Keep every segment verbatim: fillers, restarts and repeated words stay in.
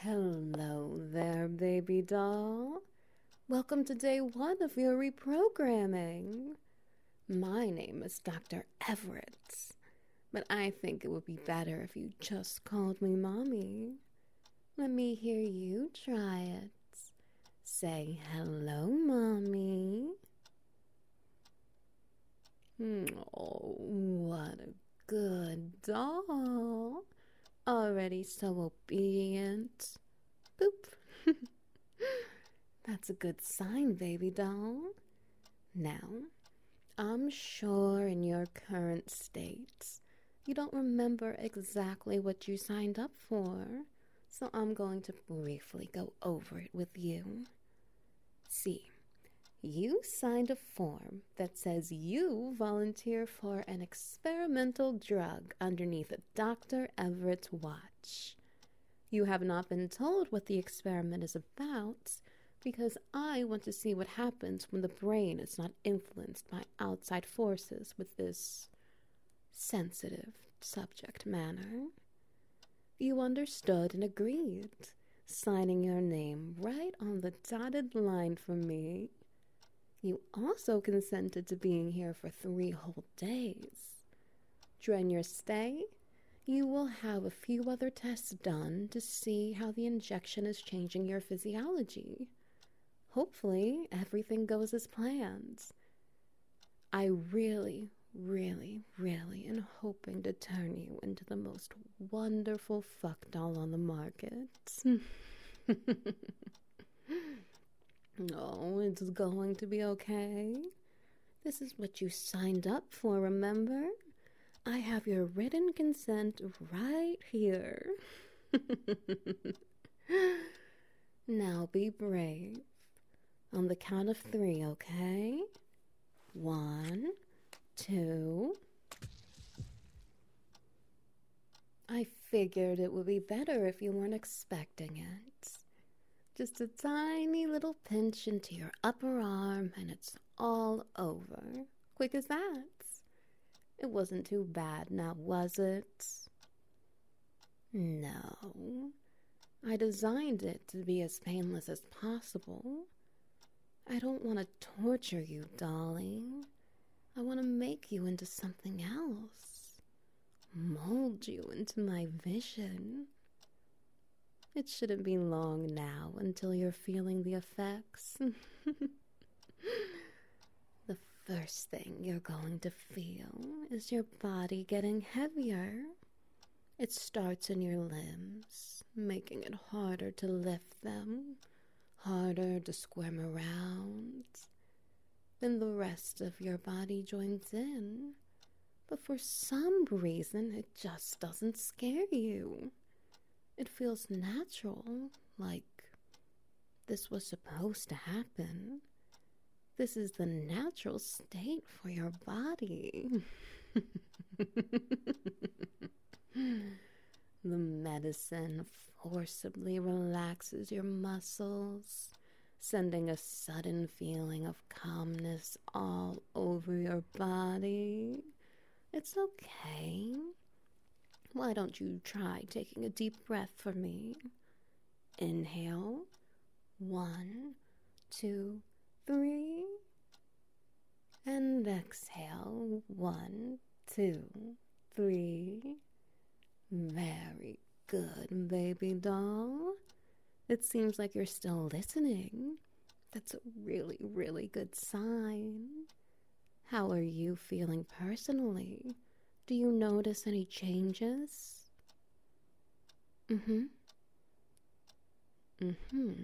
Hello there, baby doll. Welcome to day one of your reprogramming. My name is Doctor Everett, but I think it would be better if you just called me Mommy. Let me hear you try it. Say hello, Mommy. Oh, what a good doll. Already so obedient. Boop. That's a good sign, baby doll. Now, I'm sure in your current state, you don't remember exactly what you signed up for, so I'm going to briefly go over it with you. See, you signed a form that says you volunteer for an experimental drug underneath Doctor Everett's watch. You have not been told what the experiment is about because I want to see what happens when the brain is not influenced by outside forces with this sensitive subject matter. You understood and agreed, signing your name right on the dotted line for me. You also consented to being here for three whole days. During your stay, you will have a few other tests done to see how the injection is changing your physiology. Hopefully, everything goes as planned. I really, really, really am hoping to turn you into the most wonderful fuck doll on the market. Oh, it's going to be okay. This is what you signed up for, remember? I have your written consent right here. Now be brave. On the count of three, okay? One, two. I figured it would be better if you weren't expecting it. Just a tiny little pinch into your upper arm and it's all over. Quick as that. It wasn't too bad now, was it? No. I designed it to be as painless as possible. I don't want to torture you, darling. I want to make you into something else. Mold you into my vision. It shouldn't be long now until you're feeling the effects. The first thing you're going to feel is your body getting heavier. It starts in your limbs, making it harder to lift them, harder to squirm around. Then the rest of your body joins in, but for some reason it just doesn't scare you. It feels natural, like this was supposed to happen. This is the natural state for your body. The medicine forcibly relaxes your muscles, sending a sudden feeling of calmness all over your body. It's okay. Why don't you try taking a deep breath for me? Inhale. One, two, three. And exhale. One, two, three. Very good, baby doll. It seems like you're still listening. That's a really, really good sign. How are you feeling personally? Do you notice any changes? Mm-hmm. Mm-hmm.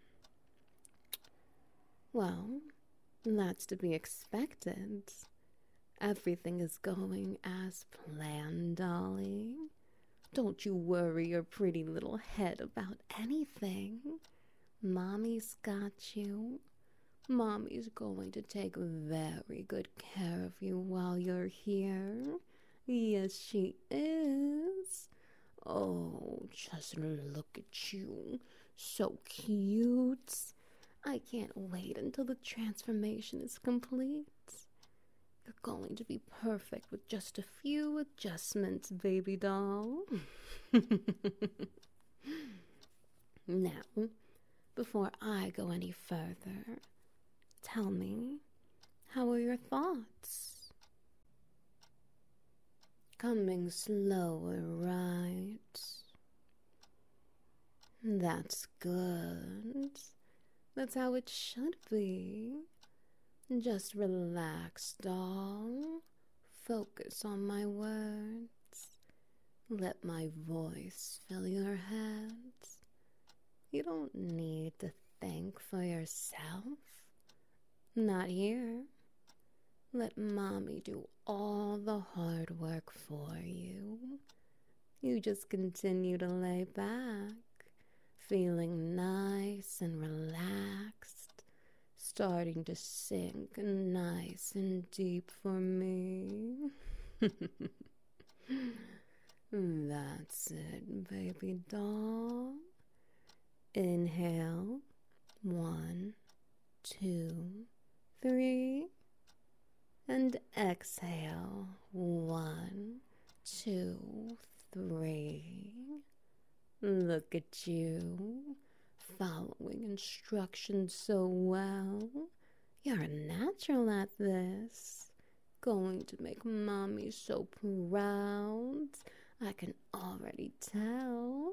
Well, that's to be expected. Everything is going as planned, darling. Don't you worry your pretty little head about anything. Mommy's got you. Mommy's going to take very good care of you while you're here. Yes, she is. Oh, just look at you. So cute. I can't wait until the transformation is complete. You're going to be perfect with just a few adjustments, baby doll. Now, before I go any further, tell me, how are your thoughts? Coming slower, right? That's good. That's how it should be. Just relax, doll. Focus on my words. Let my voice fill your head. You don't need to think for yourself. Not here. Let mommy do all the hard work for you. You just continue to lay back, feeling nice and relaxed, starting to sink nice and deep for me. That's it, baby doll. Inhale. One, two, three. And exhale. One, two, three. Look at you, following instructions so well. You're a natural at this. Going to make mommy so proud. I can already tell.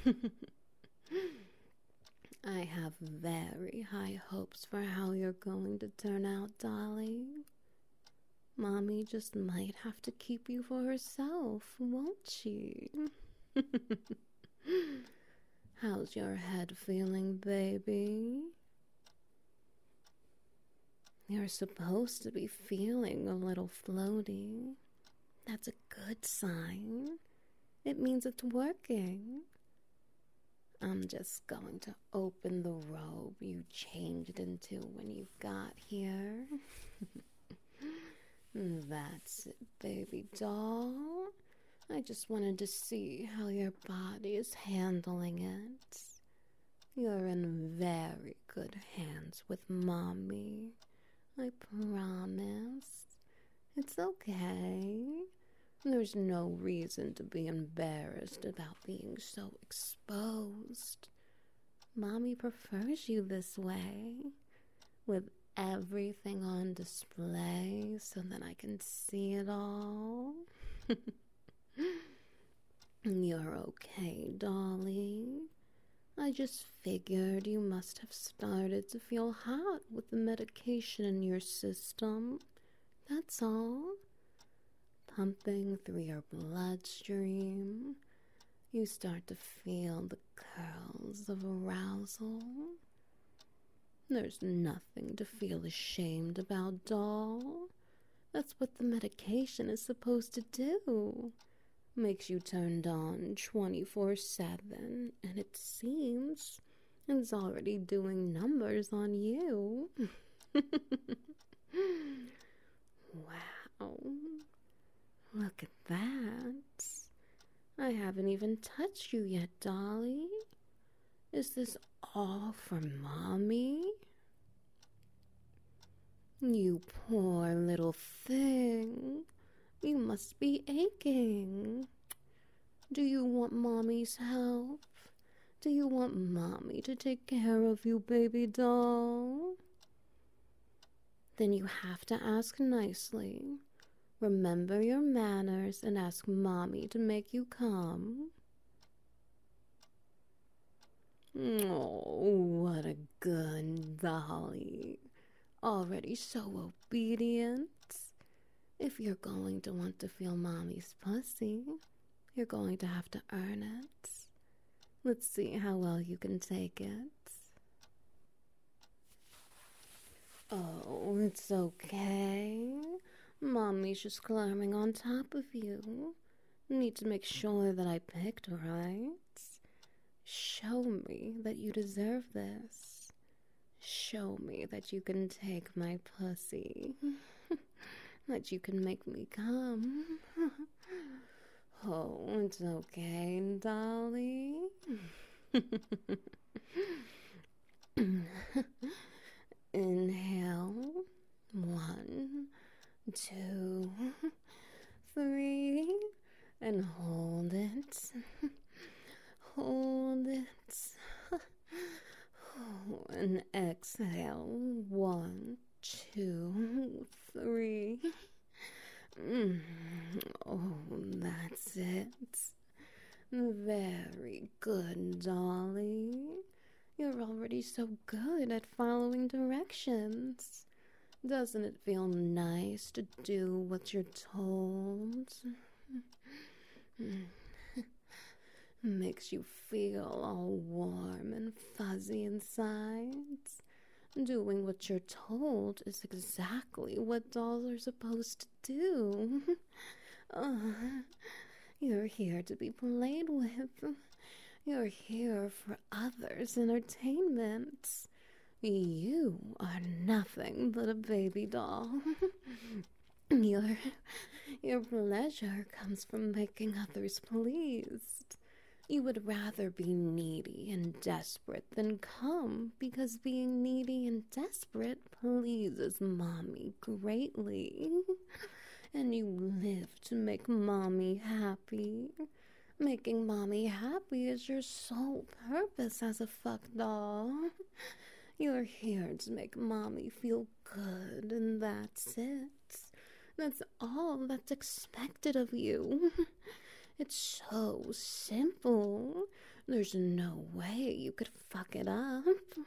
I have very high hopes for how you're going to turn out, Dolly. Mommy just might have to keep you for herself, won't she? How's your head feeling, baby? You're supposed to be feeling a little floaty. That's a good sign. It means it's working. I'm just going to open the robe you changed into when you got here. That's it, baby doll. I just wanted to see how your body is handling it. You're in very good hands with mommy. I promise. It's okay. There's no reason to be embarrassed about being so exposed. Mommy prefers you this way, with everything on display so that I can see it all. You're okay, Dolly. I just figured you must have started to feel hot with the medication in your system. That's all. Pumping through your bloodstream, you start to feel the curls of arousal. There's nothing to feel ashamed about, doll. That's what the medication is supposed to do. Makes you turned on twenty-four seven, and it seems it's already doing numbers on you. Wow. Look at that. I haven't even touched you yet, Dolly. Is this all for mommy? You poor little thing. You must be aching. Do you want mommy's help? Do you want mommy to take care of you, baby doll? Then you have to ask nicely. Remember your manners and ask mommy to make you come. Oh, what a good Dolly. Already so obedient. If you're going to want to feel mommy's pussy, you're going to have to earn it. Let's see how well you can take it. Oh, it's okay. Mommy's just climbing on top of you. Need to make sure that I picked right. Show me that you deserve this. Show me that you can take my pussy. That you can make me come. Oh, it's okay, Dolly. Inhale. One, two, three, and hold it. Hold it. and exhale. One, two, three. Mm. Oh, that's it. Very good, Dolly. You're already so good at following directions. Doesn't it feel nice to do what you're told? Makes you feel all warm and fuzzy inside. Doing what you're told is exactly what dolls are supposed to do. uh, you're here to be played with. You're here for others' entertainment. You are nothing but a baby doll. your, your pleasure comes from making others pleased. You would rather be needy and desperate than come because being needy and desperate pleases Mommy greatly. And you live to make Mommy happy. Making Mommy happy is your sole purpose as a fuck doll. You're here to make Mommy feel good, and that's it. That's all that's expected of you. It's so simple. There's no way you could fuck it up.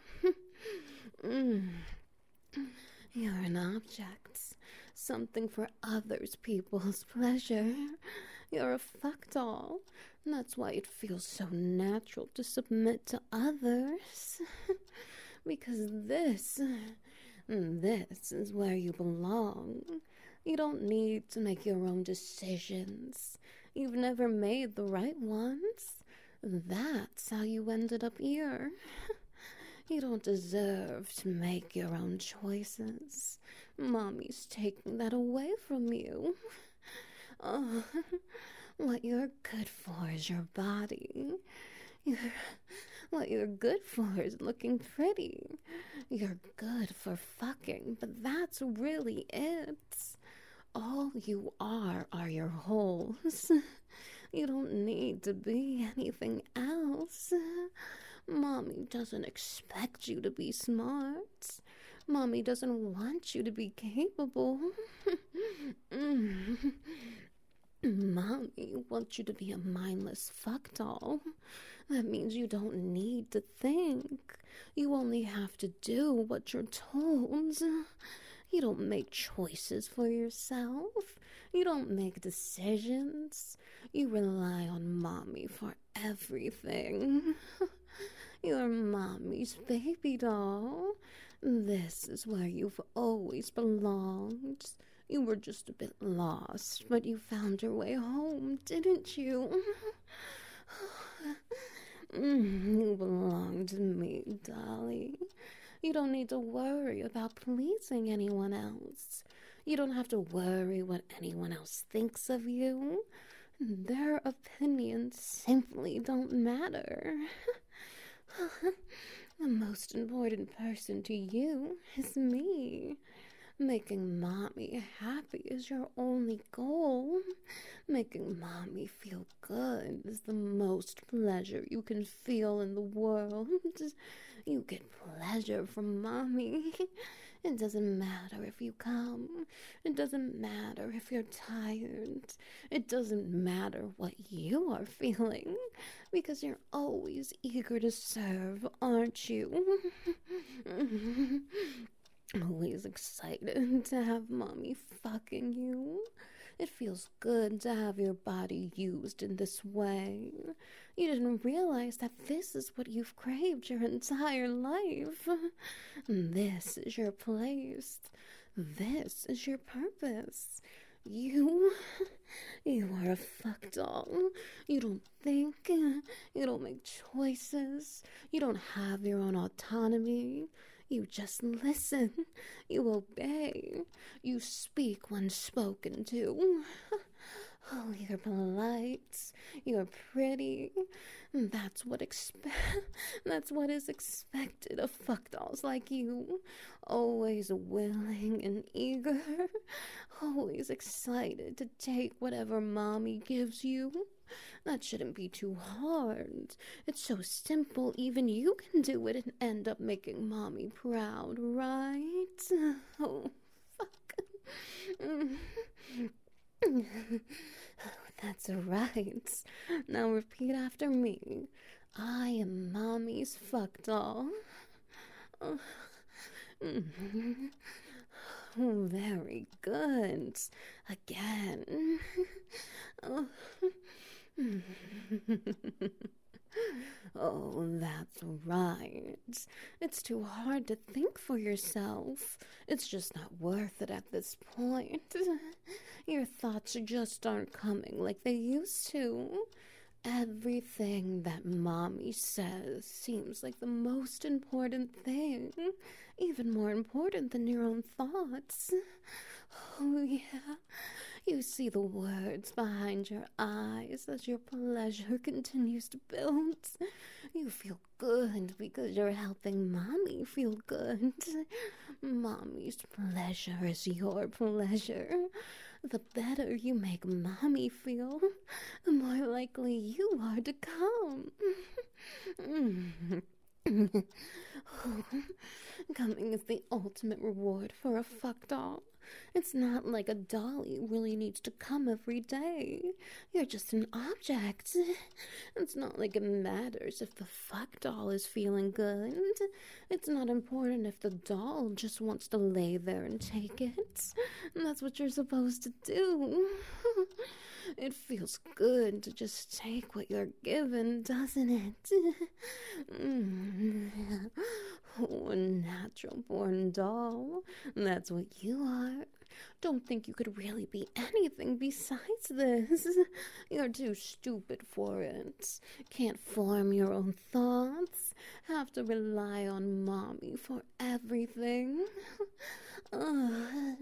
mm. You're an object. Something for others people's pleasure. You're a fuck doll. And that's why it feels so natural to submit to others. Because this, this is where you belong. You don't need to make your own decisions. You've never made the right ones. That's how you ended up here. You don't deserve to make your own choices. Mommy's taking that away from you. Oh, what you're good for is your body. You're, what you're good for is looking pretty. You're good for fucking, but that's really it. All you are are your holes. You don't need to be anything else. Mommy doesn't expect you to be smart. Mommy doesn't want you to be capable. mm. Mommy wants you to be a mindless fuck doll. That means you don't need to think. You only have to do what you're told. You don't make choices for yourself. You don't make decisions. You rely on Mommy for everything. You're Mommy's baby doll. This is where you've always belonged. You were just a bit lost, but you found your way home, didn't you? You belong to me, Dolly. You don't need to worry about pleasing anyone else. You don't have to worry what anyone else thinks of you. Their opinions simply don't matter. The most important person to you is me. Making Mommy happy is your only goal. Making Mommy feel good is the most pleasure you can feel in the world. You get pleasure from Mommy. It doesn't matter if you come. It doesn't matter if you're tired. It doesn't matter what you are feeling, because you're always eager to serve, aren't you? Always excited to have Mommy fucking you. It feels good to have your body used in this way. You didn't realize that this is what you've craved your entire life. This is your place. This is your purpose. You, you are a fuck doll. You don't think. You don't make choices. You don't have your own autonomy. You just listen. You obey. You speak when spoken to. Oh, you're polite. You're pretty. That's what expe- That's what is expected of fuck dolls like you. Always willing and eager. Always excited to take whatever Mommy gives you. That shouldn't be too hard. It's so simple, even you can do it and end up making mommy proud, right? Oh, fuck. That's right. Now repeat after me. I am mommy's fuck doll. Oh, very good. Again. Oh. Oh, that's right. It's too hard to think for yourself. It's just not worth it at this point. Your thoughts just aren't coming like they used to. Everything that mommy says seems like the most important thing, even more important than your own thoughts. Oh, yeah. You see the words behind your eyes as your pleasure continues to build. You feel good because you're helping mommy feel good. Mommy's pleasure is your pleasure. The better you make mommy feel, the more likely you are to come. Coming is the ultimate reward for a fuck doll. It's not like a dolly really needs to come every day. You're just an object. It's not like it matters if the fuck doll is feeling good. It's not important if the doll just wants to lay there and take it. And that's what you're supposed to do. It feels good to just take what you're given, doesn't it? Mm. Oh, a natural-born doll. That's what you are. Don't think you could really be anything besides this. You're too stupid for it. Can't form your own thoughts. Have to rely on mommy for everything. Uh,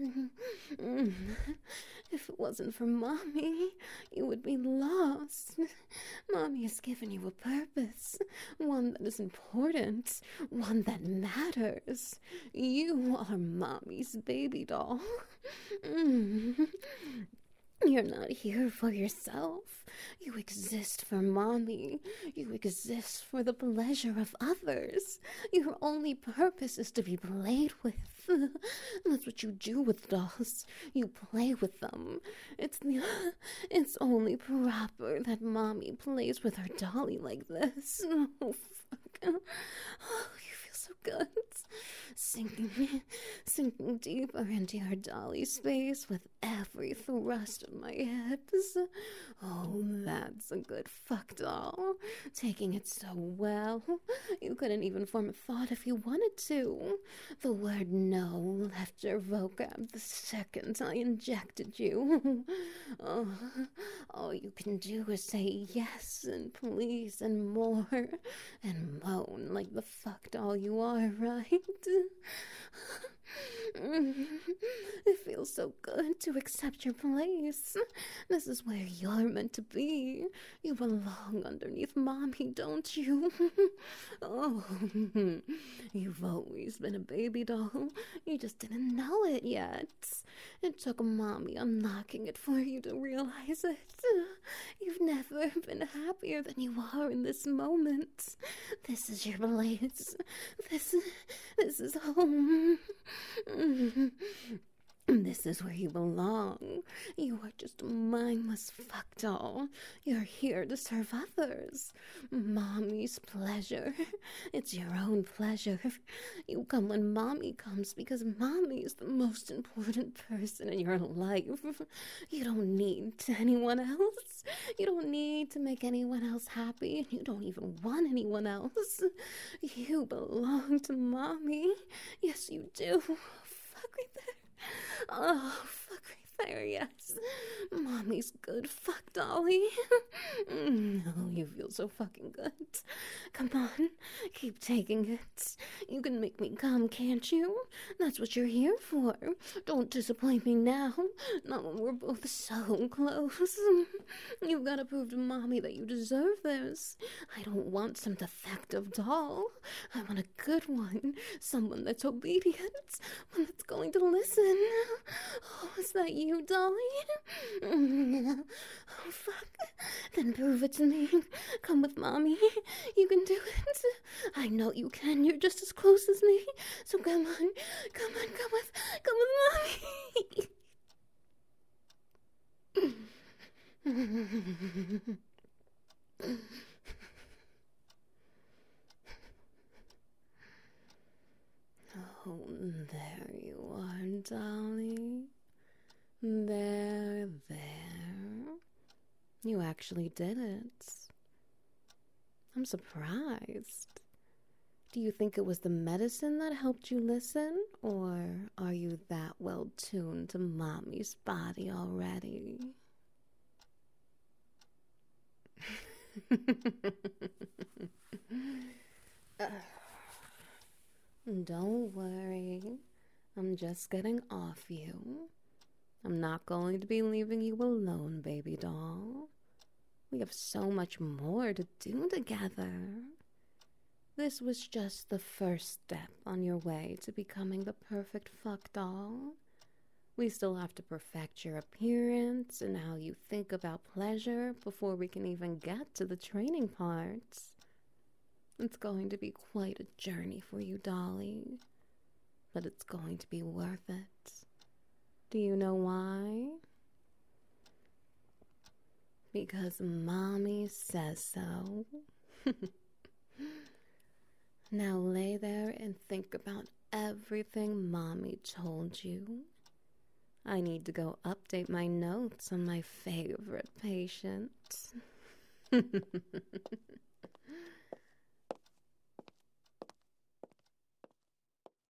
if it wasn't for mommy, you would be lost. Mommy has given you a purpose, one that is important, one that matters. You are mommy's baby doll. Mm. You're not here for yourself. You exist for mommy. You exist for the pleasure of others. Your only purpose is to be played with. That's what you do with dolls. You play with them. It's the, it's only proper that mommy plays with her dolly like this. Oh, fuck. Oh, you feel so good. Sinking, sinking deeper into your dolly space with every thrust of my hips. Oh, that's a good fuck doll. Taking it so well. You couldn't even form a thought if you wanted to. The word no left your vocab the second I injected you. Oh, all you can do is say yes and please and more and moan like the fuck doll you are, right? It feels so good to accept your place. This is where you're meant to be. You belong underneath mommy, don't you? Oh, you've always been a baby doll. You just didn't know it yet. It took mommy unlocking it for you to realize it. You've never been happier than you are in this moment. This is your place. This, this is home. This is where you belong. You are just a mindless fuck doll. You're here to serve others. Mommy's pleasure. It's your own pleasure. You come when mommy comes because mommy is the most important person in your life. You don't need anyone else. You don't need to make anyone else happy, and you don't even want anyone else. You belong to mommy. Yes, you do. Fuck right there. Oh, fuck right there, yes. Mommy's good fuck, dolly. No, You feel so fucking good. Come on, keep taking it. You can make me come, can't you? That's what you're here for. Don't disappoint me now. Not when we're both so close. You've got to prove to Mommy that you deserve this. I don't want some defective doll. I want a good one. Someone that's obedient. One that's going to listen. Oh, is that you, Dolly? Oh, fuck. Then prove it to me. Come with Mommy. You can do it. I know you can. You're just as close as me. So come on. Come on. Come with, come with Mommy. Oh, there you are, Dolly. There, there. You actually did it. I'm surprised. Do you think it was the medicine that helped you listen? Or are you that well tuned to Mommy's body already? Don't worry. I'm just getting off you. I'm not going to be leaving you alone, baby doll. We have so much more to do together. This was just the first step on your way to becoming the perfect fuck doll. We still have to perfect your appearance and how you think about pleasure before we can even get to the training parts. It's going to be quite a journey for you, Dolly. But it's going to be worth it. Do you know why? Because Mommy says so. Now lay there and think about everything Mommy told you. I need to go update my notes on my favorite patient.